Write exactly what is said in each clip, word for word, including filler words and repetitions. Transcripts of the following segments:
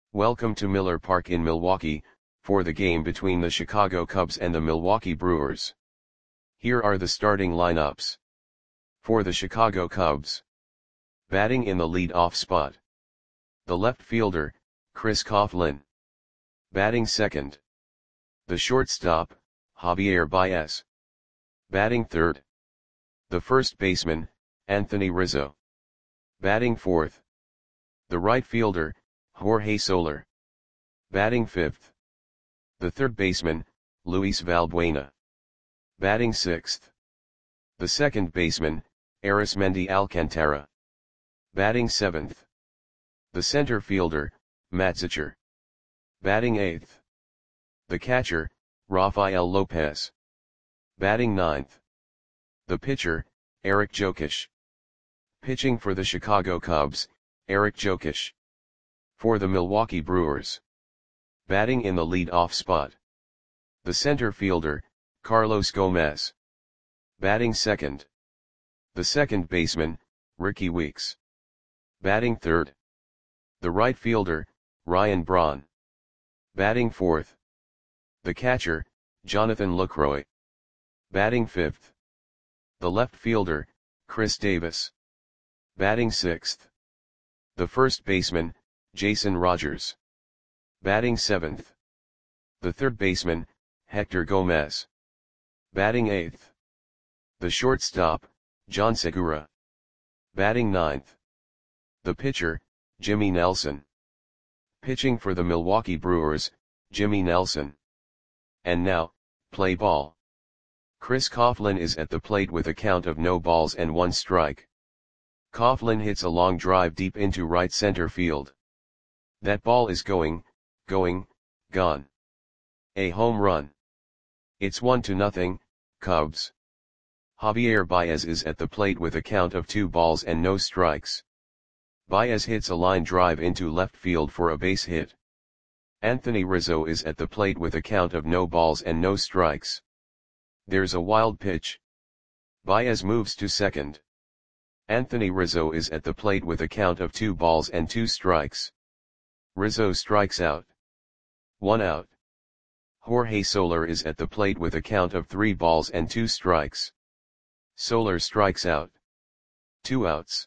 Welcome to Miller Park in Milwaukee, for the game between the Chicago Cubs and the Milwaukee Brewers. Here are the starting lineups. For the Chicago Cubs. Batting in the lead-off spot. The left fielder, Chris Coghlan. Batting second. The shortstop, Javier Baez. Batting third. The first baseman, Anthony Rizzo. Batting fourth. The right fielder, Jorge Soler. Batting fifth. The third baseman, Luis Valbuena. Batting sixth. The second baseman, Arismendi Alcantara. Batting seventh. The center fielder, Matt Zachor. Batting eighth. The catcher, Rafael Lopez. Batting ninth. The pitcher, Eric Jokisch. Pitching for the Chicago Cubs, Eric Jokisch. For the Milwaukee Brewers. Batting in the lead-off spot. The center fielder, Carlos Gomez. Batting second. The second baseman, Rickie Weeks. Batting third. The right fielder, Ryan Braun. Batting fourth. The catcher, Jonathan Lucroy. Batting fifth. The left fielder, Chris Davis. Batting sixth. The first baseman, Jason Rogers. Batting seventh. The third baseman, Hector Gomez. Batting eighth. The shortstop, John Segura. Batting ninth. The pitcher, Jimmy Nelson. Pitching for the Milwaukee Brewers, Jimmy Nelson. And now, play ball. Chris Coghlan is at the plate with a count of no balls and one strike. Coghlan hits a long drive deep into right center field. That ball is going, going, gone. A home run. It's one to nothing, Cubs. Javier Baez is at the plate with a count of two balls and no strikes. Baez hits a line drive into left field for a base hit. Anthony Rizzo is at the plate with a count of no balls and no strikes. There's a wild pitch. Baez moves to second. Anthony Rizzo is at the plate with a count of two balls and two strikes. Rizzo strikes out. One out. Jorge Soler is at the plate with a count of three balls and two strikes. Soler strikes out. Two outs.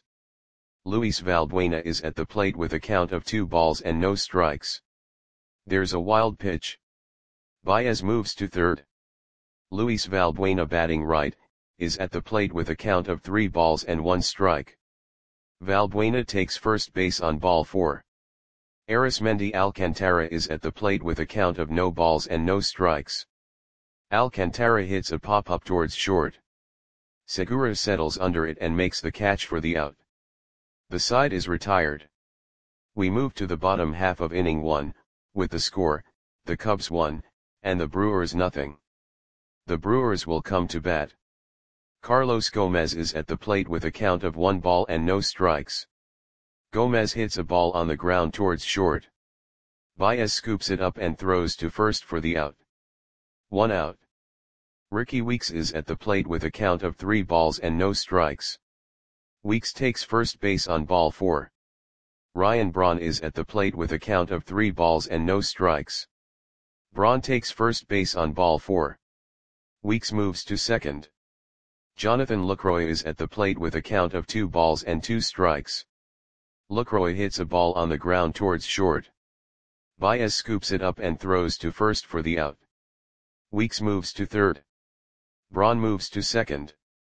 Luis Valbuena is at the plate with a count of two balls and no strikes. There's a wild pitch. Baez moves to third. Luis Valbuena, batting right, is at the plate with a count of three balls and one strike. Valbuena takes first base on ball four. Arismendi Alcantara is at the plate with a count of no balls and no strikes. Alcantara hits a pop-up towards short. Segura settles under it and makes the catch for the out. The side is retired. We move to the bottom half of inning one, with the score, the Cubs one, and the Brewers nothing. The Brewers will come to bat. Carlos Gomez is at the plate with a count of one ball and no strikes. Gomez hits a ball on the ground towards short. Baez scoops it up and throws to first for the out. One out. Rickie Weeks is at the plate with a count of three balls and no strikes. Weeks takes first base on ball four. Ryan Braun is at the plate with a count of three balls and no strikes. Braun takes first base on ball four. Weeks moves to second. Jonathan Lucroy is at the plate with a count of two balls and two strikes. Lucroy hits a ball on the ground towards short. Baez scoops it up and throws to first for the out. Weeks moves to third. Braun moves to second.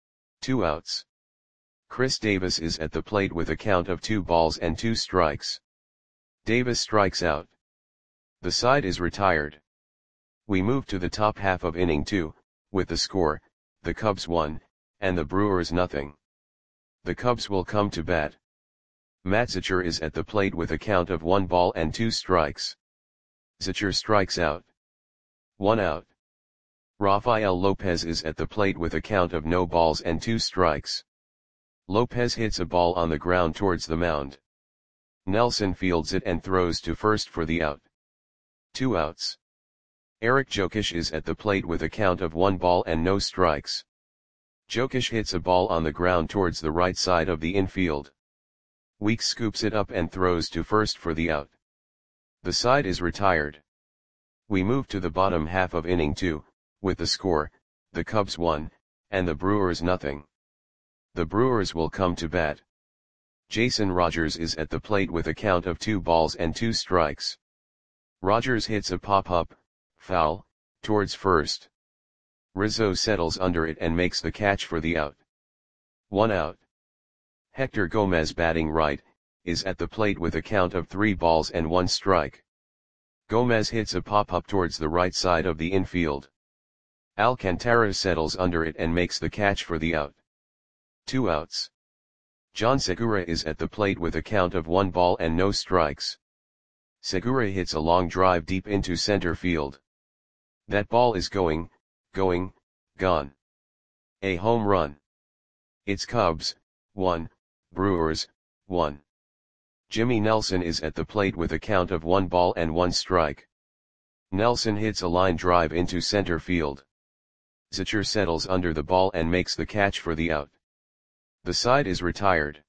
Two outs. Chris Davis is at the plate with a count of two balls and two strikes. Davis strikes out. The side is retired. We move to the top half of inning two, with the score, the Cubs one, and the Brewers nothing. The Cubs will come to bat. Matt Zachor is at the plate with a count of one ball and two strikes. Zachor strikes out. One out. Rafael Lopez is at the plate with a count of no balls and two strikes. Lopez hits a ball on the ground towards the mound. Nelson fields it and throws to first for the out. Two outs. Eric Jokisch is at the plate with a count of one ball and no strikes. Jokisch hits a ball on the ground towards the right side of the infield. Weeks scoops it up and throws to first for the out. The side is retired. We move to the bottom half of inning two, with the score, the Cubs one, and the Brewers nothing. The Brewers will come to bat. Jason Rogers is at the plate with a count of two balls and two strikes. Rogers hits a pop-up, foul, towards first. Rizzo settles under it and makes the catch for the out. One out. Hector Gomez, batting right, is at the plate with a count of three balls and one strike. Gomez hits a pop-up towards the right side of the infield. Alcantara settles under it and makes the catch for the out. Two outs. John Segura is at the plate with a count of one ball and no strikes. Segura hits a long drive deep into center field. That ball is going, going, gone. A home run. It's Cubs, one, Brewers, one. Jimmy Nelson is at the plate with a count of one ball and one strike. Nelson hits a line drive into center field. Zitcher settles under the ball and makes the catch for the out. The side is retired.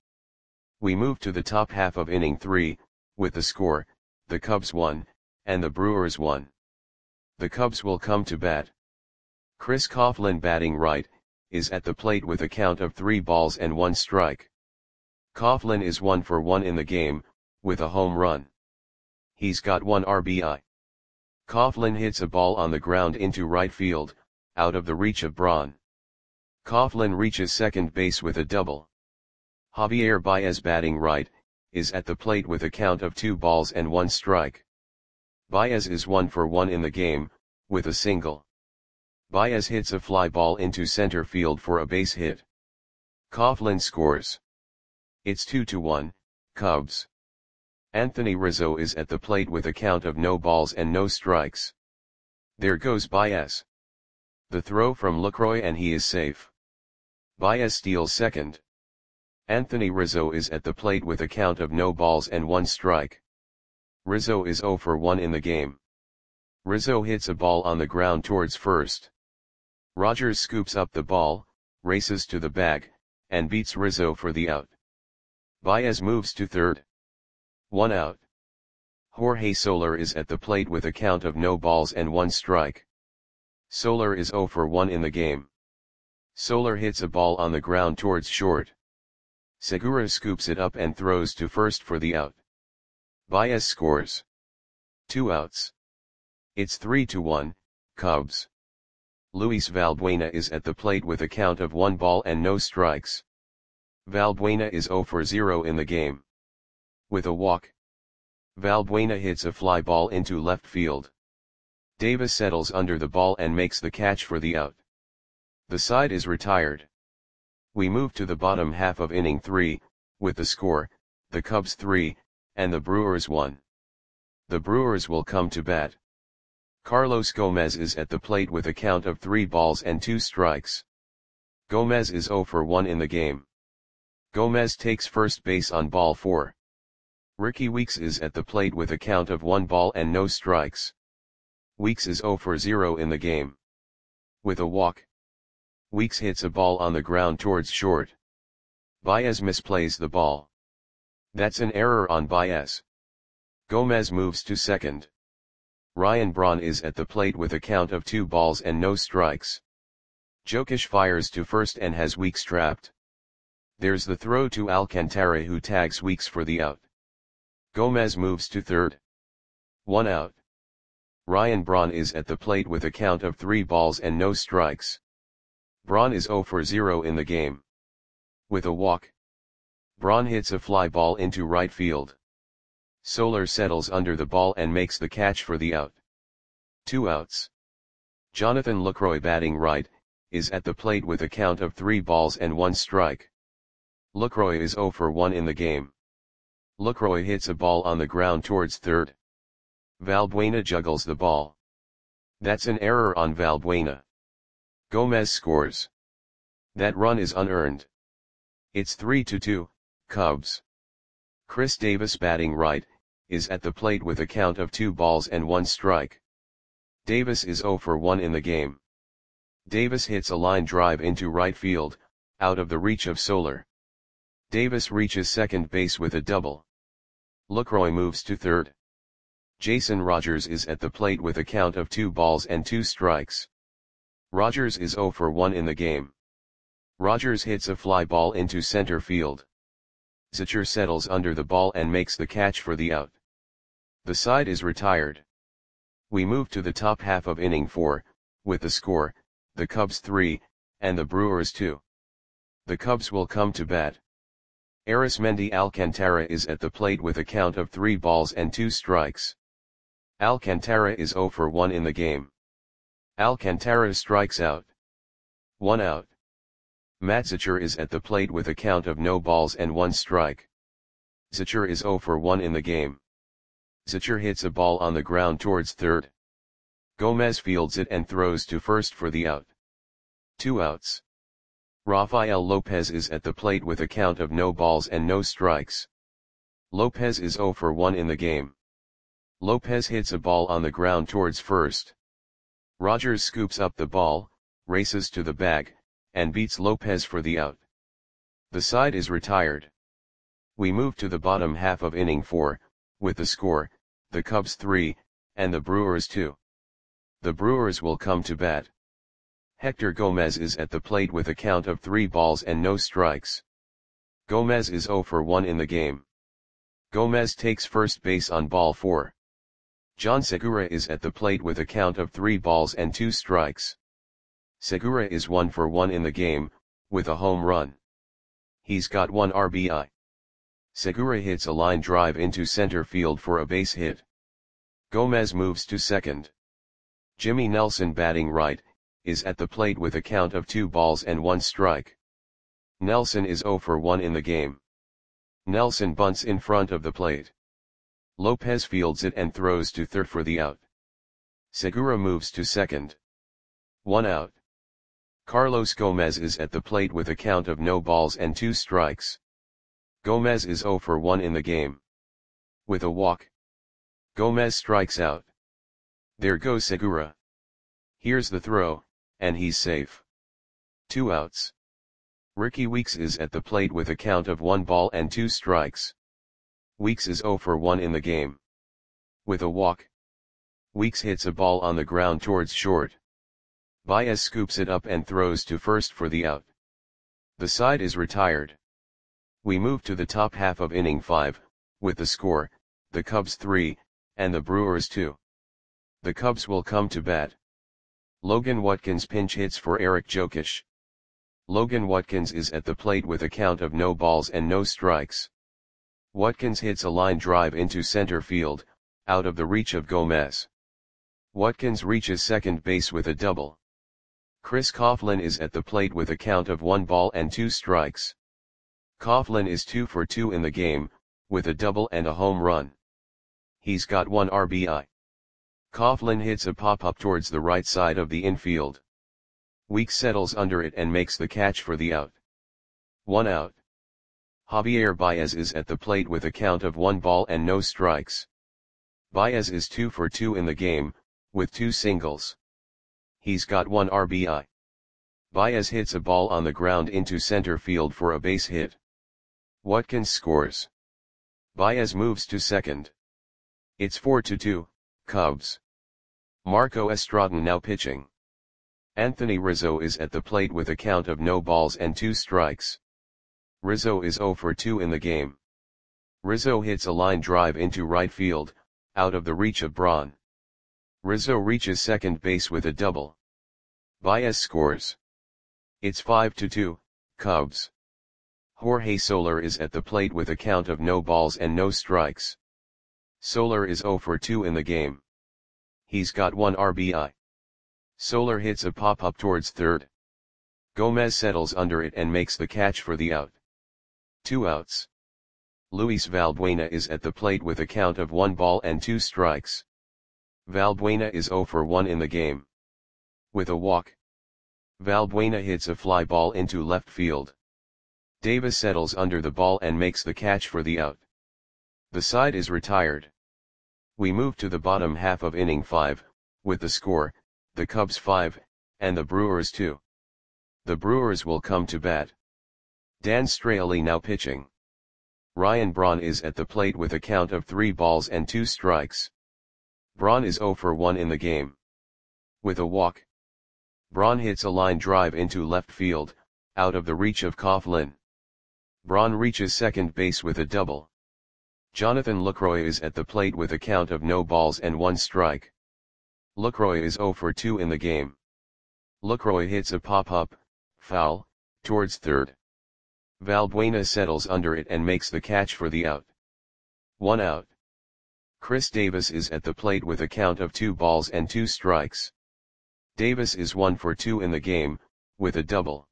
We move to the top half of inning three, with the score, the Cubs one, and the Brewers one. The Cubs will come to bat. Chris Coughlin, batting right, is at the plate with a count of three balls and one strike. Coughlin is one for one in the game, with a home run. He's got one R B I. Coughlin hits a ball on the ground into right field, out of the reach of Braun. Coughlin reaches second base with a double. Javier Baez, batting right, is at the plate with a count of two balls and one strike. Baez is one for one in the game, with a single. Baez hits a fly ball into center field for a base hit. Coughlin scores. It's two to one, Cubs. Anthony Rizzo is at the plate with a count of no balls and no strikes. There goes Baez. The throw from Lucroy and he is safe. Baez steals second. Anthony Rizzo is at the plate with a count of no balls and one strike. Rizzo is zero for one in the game. Rizzo hits a ball on the ground towards first. Rogers scoops up the ball, races to the bag, and beats Rizzo for the out. Baez moves to third. One out. Jorge Soler is at the plate with a count of no balls and one strike. Soler is zero for one in the game. Soler hits a ball on the ground towards short. Segura scoops it up and throws to first for the out. Baez scores. Two outs. It's three to one, Cubs. Luis Valbuena is at the plate with a count of one ball and no strikes. Valbuena is zero for zero in the game. With a walk. Valbuena hits a fly ball into left field. Davis settles under the ball and makes the catch for the out. The side is retired. We move to the bottom half of inning three, with the score, the Cubs three, and the Brewers one. The Brewers will come to bat. Carlos Gomez is at the plate with a count of three balls and two strikes. Gomez is zero for one in the game. Gomez takes first base on ball four. Ricky Weeks is at the plate with a count of one ball and no strikes. Weeks is zero for zero in the game. With a walk. Weeks hits a ball on the ground towards short. Baez misplays the ball. That's an error on Baez. Gomez moves to second. Ryan Braun is at the plate with a count of two balls and no strikes. Jokic fires to first and has Weeks trapped. There's the throw to Alcantara, who tags Weeks for the out. Gomez moves to third. One out. Ryan Braun is at the plate with a count of three balls and no strikes. Braun is zero for zero in the game. With a walk. Braun hits a fly ball into right field. Soler settles under the ball and makes the catch for the out. Two outs. Jonathan Lucroy, batting right, is at the plate with a count of three balls and one strike. Lucroy is zero for one in the game. Lucroy hits a ball on the ground towards third. Valbuena juggles the ball. That's an error on Valbuena. Gomez scores. That run is unearned. It's three to two, Cubs. Chris Davis, batting right, is at the plate with a count of two balls and one strike. Davis is zero for one in the game. Davis hits a line drive into right field, out of the reach of Soler. Davis reaches second base with a double. Lucroy moves to third. Jason Rogers is at the plate with a count of two balls and two strikes. Rogers is zero for one in the game. Rogers hits a fly ball into center field. Zachor settles under the ball and makes the catch for the out. The side is retired. We move to the top half of inning four, with the score, the Cubs three, and the Brewers two. The Cubs will come to bat. Arismendi Alcantara is at the plate with a count of three balls and two strikes. Alcantara is zero for one in the game. Alcantara strikes out. One out. Matt Zachor is at the plate with a count of no balls and one strike. Zachor is zero for one in the game. Zachor hits a ball on the ground towards third. Gomez fields it and throws to first for the out. Two outs. Rafael Lopez is at the plate with a count of no balls and no strikes. Lopez is zero for one in the game. Lopez hits a ball on the ground towards first. Rogers scoops up the ball, races to the bag, and beats Lopez for the out. The side is retired. We move to the bottom half of inning four, with the score, the Cubs three, and the Brewers two. The Brewers will come to bat. Hector Gomez is at the plate with a count of three balls and no strikes. Gomez is zero for one in the game. Gomez takes first base on ball four. John Segura is at the plate with a count of three balls and two strikes. Segura is one for one in the game, with a home run. He's got one R B I. Segura hits a line drive into center field for a base hit. Gomez moves to second. Jimmy Nelson, batting right, is at the plate with a count of two balls and one strike. Nelson is zero for one in the game. Nelson bunts in front of the plate. Lopez fields it and throws to third for the out. Segura moves to second. One out. Carlos Gomez is at the plate with a count of no balls and two strikes. Gomez is zero for one in the game. With a walk, Gomez strikes out. There goes Segura. Here's the throw, and he's safe. Two outs. Ricky Weeks is at the plate with a count of one ball and two strikes. Weeks is zero for one in the game. With a walk, Weeks hits a ball on the ground towards short. Baez scoops it up and throws to first for the out. The side is retired. We move to the top half of inning five, with the score, the Cubs three, and the Brewers two. The Cubs will come to bat. Logan Watkins pinch hits for Eric Jokic. Logan Watkins is at the plate with a count of no balls and no strikes. Watkins hits a line drive into center field, out of the reach of Gomez. Watkins reaches second base with a double. Chris Coughlin is at the plate with a count of one ball and two strikes. Coughlin is two for two in the game, with a double and a home run. He's got one R B I. Coughlin hits a pop-up towards the right side of the infield. Weeks settles under it and makes the catch for the out. One out. Javier Baez is at the plate with a count of one ball and no strikes. Baez is two for two in the game, with two singles. He's got one R B I. Baez hits a ball on the ground into center field for a base hit. Watkins scores. Baez moves to second. It's four to two, Cubs. Marco Estrada now pitching. Anthony Rizzo is at the plate with a count of no balls and two strikes. Rizzo is zero for two in the game. Rizzo hits a line drive into right field, out of the reach of Braun. Rizzo reaches second base with a double. Baez scores. It's five to two, Cubs. Jorge Soler is at the plate with a count of no balls and no strikes. Soler is zero for two in the game. He's got one R B I. Soler hits a pop-up towards third. Gomez settles under it and makes the catch for the out. Two outs. Luis Valbuena is at the plate with a count of one ball and two strikes. Valbuena is zero for one in the game. With a walk, Valbuena hits a fly ball into left field. Davis settles under the ball and makes the catch for the out. The side is retired. We move to the bottom half of inning five, with the score, the Cubs five, and the Brewers two. The Brewers will come to bat. Dan Straily now pitching. Ryan Braun is at the plate with a count of three balls and two strikes. Braun is zero for one in the game. With a walk, Braun hits a line drive into left field, out of the reach of Coughlin. Braun reaches second base with a double. Jonathan Lucroy is at the plate with a count of no balls and one strike. Lucroy is zero for two in the game. Lucroy hits a pop-up, foul, towards third. Valbuena settles under it and makes the catch for the out. One out. Chris Davis is at the plate with a count of two balls and two strikes. Davis is one for two in the game, with a double.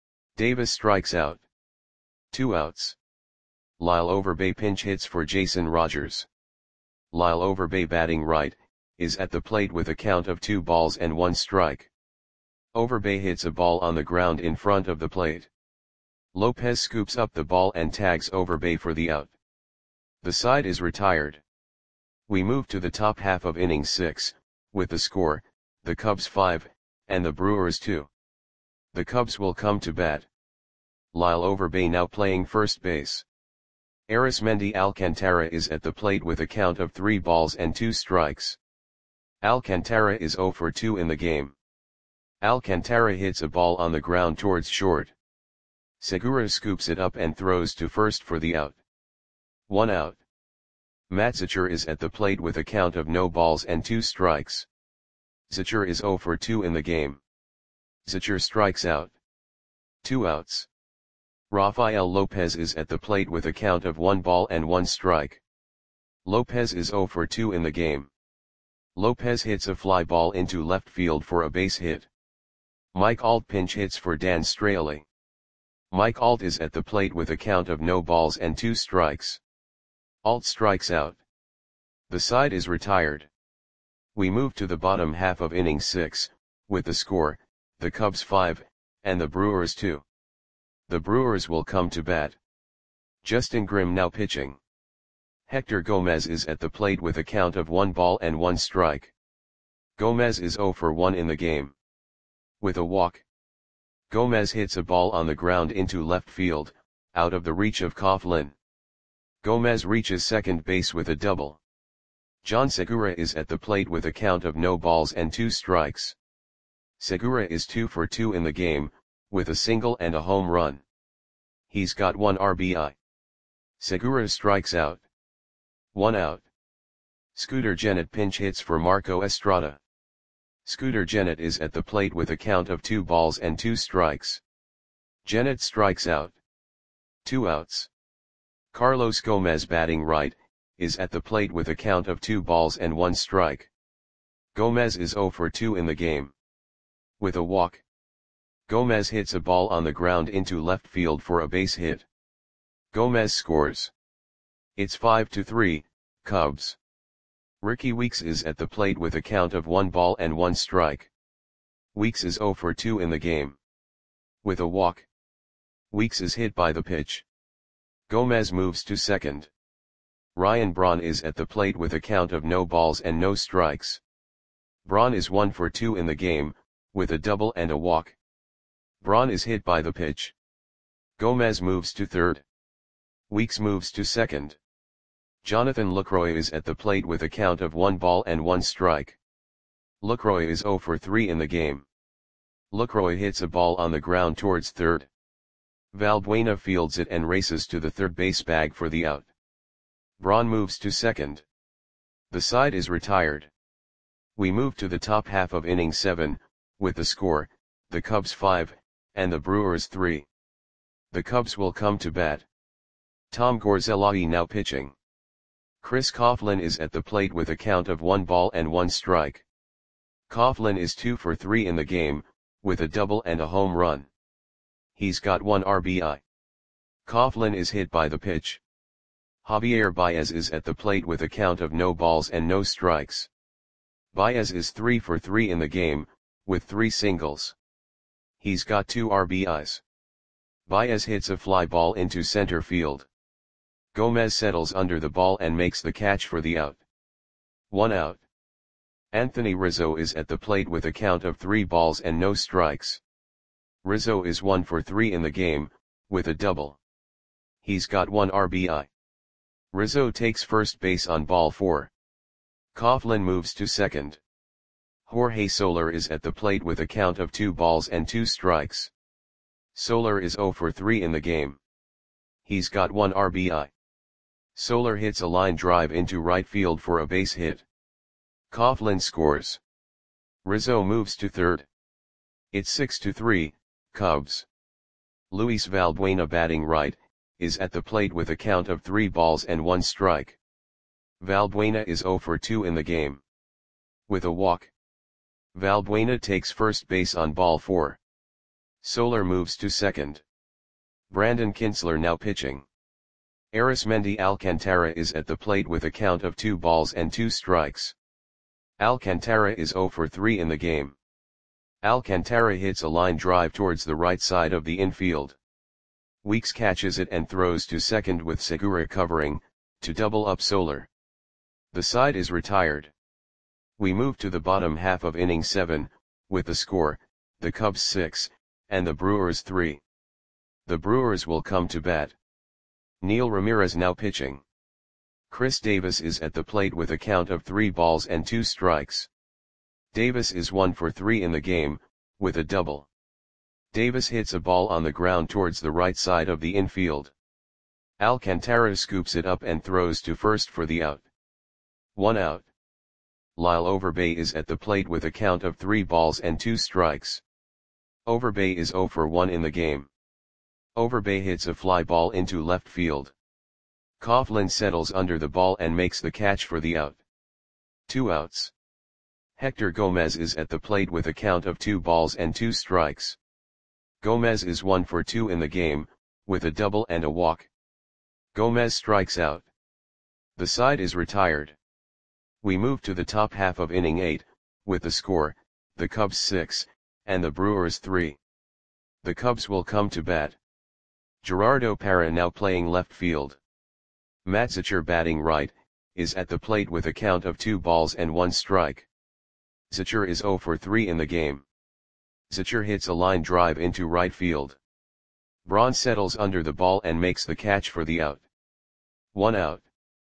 Davis strikes out. Two outs. Lyle Overbay pinch hits for Jason Rogers. Lyle Overbay, batting right, is at the plate with a count of two balls and one strike. Overbay hits a ball on the ground in front of the plate. Lopez scoops up the ball and tags Overbay for the out. The side is retired. We move to the top half of inning six, with the score, the Cubs five, and the Brewers two. The Cubs will come to bat. Lyle Overbay now playing first base. Arismendi Alcantara is at the plate with a count of three balls and two strikes. Alcantara is zero for two in the game. Alcantara hits a ball on the ground towards short. Segura scoops it up and throws to first for the out. One out. Matt Zachor is at the plate with a count of no balls and two strikes. Zachor is zero for two in the game. Zachor strikes out. Two outs. Rafael Lopez is at the plate with a count of one ball and one strike. Lopez is zero for two in the game. Lopez hits a fly ball into left field for a base hit. Mike Alt pinch hits for Dan Straley. Mike Alt is at the plate with a count of no balls and two strikes. Alt strikes out. The side is retired. We move to the bottom half of inning six, with the score, the Cubs five, and the Brewers two. The Brewers will come to bat. Justin Grimm now pitching. Hector Gomez is at the plate with a count of one ball and one strike. Gomez is zero for one in the game. With a walk, Gomez hits a ball on the ground into left field, out of the reach of Coughlin. Gomez reaches second base with a double. John Segura is at the plate with a count of no balls and two strikes. Segura is two for two in the game, with a single and a home run. He's got one R B I. Segura strikes out. One out. Scooter Gennett pinch hits for Marco Estrada. Scooter Gennett is at the plate with a count of two balls and two strikes. Gennett strikes out. Two outs. Carlos Gomez, batting right, is at the plate with a count of two balls and one strike. Gomez is zero for two in the game. With a walk, Gomez hits a ball on the ground into left field for a base hit. Gomez scores. It's five to three, Cubs. Ricky Weeks is at the plate with a count of one ball and one strike. Weeks is zero for two in the game. With a walk, Weeks is hit by the pitch. Gomez moves to second. Ryan Braun is at the plate with a count of no balls and no strikes. Braun is one for two in the game, with a double and a walk. Braun is hit by the pitch. Gomez moves to third. Weeks moves to second. Jonathan Lucroy is at the plate with a count of one ball and one strike. Lucroy is zero for three in the game. Lucroy hits a ball on the ground towards third. Valbuena fields it and races to the third base bag for the out. Braun moves to second. The side is retired. We move to the top half of inning seven, with the score, the Cubs five, and the Brewers three. The Cubs will come to bat. Tom Gorzelli now pitching. Chris Coughlin is at the plate with a count of one ball and one strike. Coughlin is two for three in the game, with a double and a home run. He's got one R B I. Coughlin is hit by the pitch. Javier Baez is at the plate with a count of no balls and no strikes. Baez is three for three in the game, with three singles. He's got two R B Is. Baez hits a fly ball into center field. Gomez settles under the ball and makes the catch for the out. One out. Anthony Rizzo is at the plate with a count of three balls and no strikes. Rizzo is one for three in the game, with a double. He's got one R B I. Rizzo takes first base on ball four. Coughlin moves to second. Jorge Soler is at the plate with a count of two balls and two strikes. Soler is zero for three in the game. He's got one R B I. Soler hits a line drive into right field for a base hit. Coughlin scores. Rizzo moves to third. It's six to three, Cubs. Luis Valbuena, batting right, is at the plate with a count of three balls and one strike. Valbuena is zero for two in the game. With a walk. Valbuena takes first base on ball four. Soler moves to second. Brandon Kintzler now pitching. Arismendi Alcantara is at the plate with a count of two balls and two strikes. Alcantara is zero for three in the game. Alcantara hits a line drive towards the right side of the infield. Weeks catches it and throws to second with Segura covering, to double up Soler. The side is retired. We move to the bottom half of inning seven, with the score, the Cubs six, and the Brewers three. The Brewers will come to bat. Neil Ramirez now pitching. Chris Davis is at the plate with a count of three balls and two strikes. Davis is one for three in the game, with a double. Davis hits a ball on the ground towards the right side of the infield. Alcantara scoops it up and throws to first for the out. One out. Lyle Overbay is at the plate with a count of three balls and two strikes. Overbay is zero for one in the game. Overbay hits a fly ball into left field. Coughlin settles under the ball and makes the catch for the out. Two outs. Hector Gomez is at the plate with a count of two balls and two strikes. Gomez is one for two in the game, with a double and a walk. Gomez strikes out. The side is retired. We move to the top half of inning eight, with the score, the Cubs six, and the Brewers three. The Cubs will come to bat. Gerardo Parra now playing left field. Matt Zachor, batting right, is at the plate with a count of two balls and one strike. Zachor is zero for three in the game. Zachor hits a line drive into right field. Braun settles under the ball and makes the catch for the out. One out.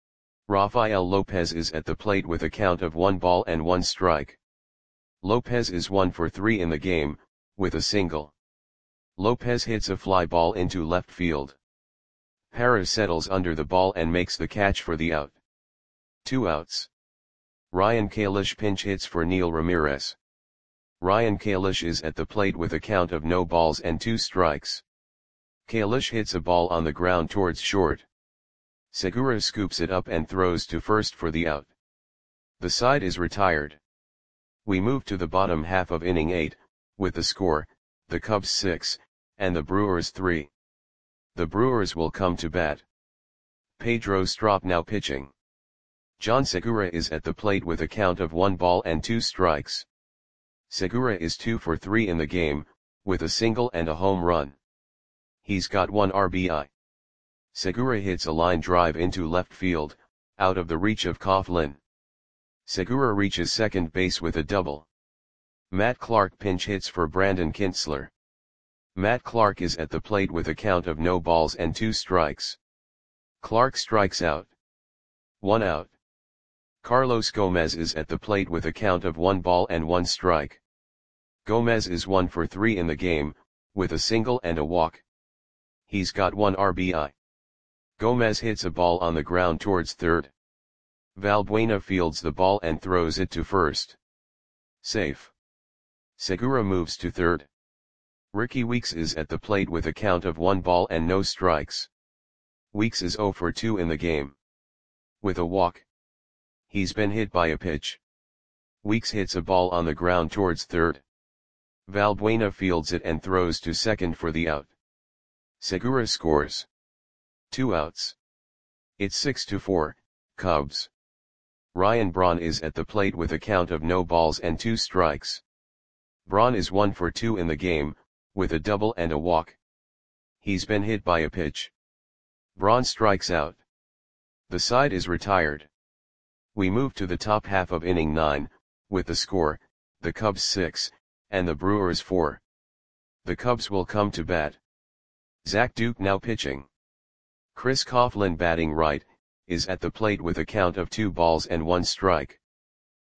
Rafael Lopez is at the plate with a count of one ball and one strike. Lopez is one for three in the game, with a single. Lopez hits a fly ball into left field. Parra settles under the ball and makes the catch for the out. Two outs. Ryan Kalish pinch hits for Neil Ramirez. Ryan Kalish is at the plate with a count of no balls and two strikes. Kalish hits a ball on the ground towards short. Segura scoops it up and throws to first for the out. The side is retired. We move to the bottom half of inning eight, with the score, the Cubs six, and the Brewers three. The Brewers will come to bat. Pedro Strop now pitching. John Segura is at the plate with a count of one ball and two strikes. Segura is two for three in the game, with a single and a home run. He's got one R B I. Segura hits a line drive into left field, out of the reach of Coughlin. Segura reaches second base with a double. Matt Clark pinch hits for Brandon Kintzler. Matt Clark is at the plate with a count of no balls and two strikes. Clark strikes out. One out. Carlos Gomez is at the plate with a count of one ball and one strike. Gomez is one for three in the game, with a single and a walk. He's got one R B I. Gomez hits a ball on the ground towards third. Valbuena fields the ball and throws it to first. Safe. Segura moves to third. Ricky Weeks is at the plate with a count of one ball and no strikes. Weeks is zero for two in the game. With a walk. He's been hit by a pitch. Weeks hits a ball on the ground towards third. Valbuena fields it and throws to second for the out. Segura scores. Two outs. It's six to four, Cubs. Ryan Braun is at the plate with a count of no balls and two strikes. Braun is one for two in the game, with a double and a walk. He's been hit by a pitch. Braun strikes out. The side is retired. We move to the top half of inning nine, with the score, the Cubs six, and the Brewers four. The Cubs will come to bat. Zach Duke now pitching. Chris Coughlin, batting right, is at the plate with a count of two balls and one strike.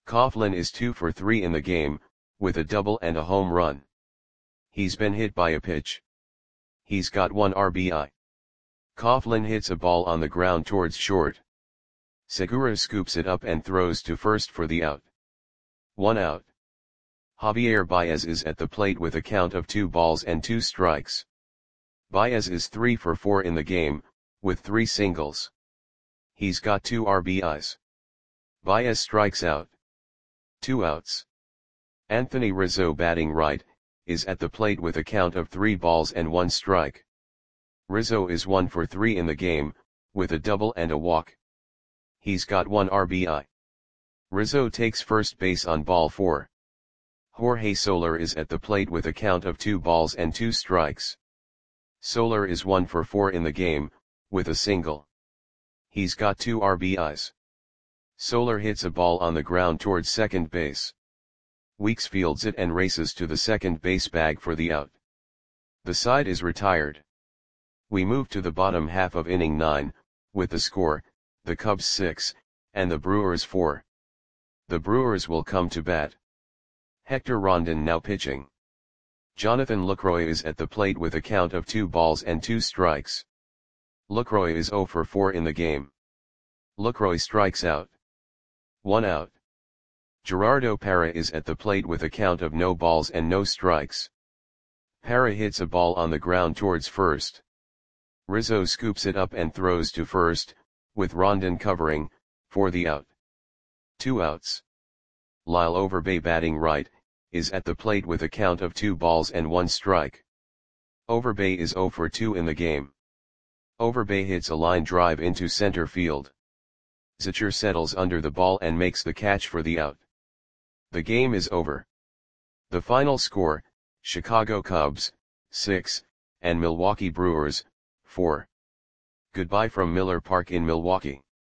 Coughlin is two for three in the game, with a double and a home run. He's been hit by a pitch. He's got one R B I. Coughlin hits a ball on the ground towards short. Segura scoops it up and throws to first for the out. One out. Javier Baez is at the plate with a count of two balls and two strikes. Baez is three for four in the game, with three singles. He's got two R B Is. Baez strikes out. Two outs. Anthony Rizzo, batting right, is at the plate with a count of three balls and one strike. Rizzo is one for three in the game, with a double and a walk. He's got one R B I. Rizzo takes first base on ball four. Jorge Soler is at the plate with a count of two balls and two strikes. Soler is one for four in the game, with a single. He's got two R B Is. Soler hits a ball on the ground towards second base. Weeks fields it and races to the second base bag for the out. The side is retired. We move to the bottom half of inning nine, with the score, the Cubs six, and the Brewers four. The Brewers will come to bat. Hector Rondon now pitching. Jonathan Lucroy is at the plate with a count of two balls and two strikes. Lucroy is zero for four in the game. Lucroy strikes out. One out. Gerardo Parra is at the plate with a count of no balls and no strikes. Parra hits a ball on the ground towards first. Rizzo scoops it up and throws to first, with Rondon covering, for the out. Two outs. Lyle Overbay, batting right, is at the plate with a count of two balls and one strike. Overbay is zero for two in the game. Overbay hits a line drive into center field. Zitcher settles under the ball and makes the catch for the out. The game is over. The final score, Chicago Cubs, six, and Milwaukee Brewers, four. Goodbye from Miller Park in Milwaukee.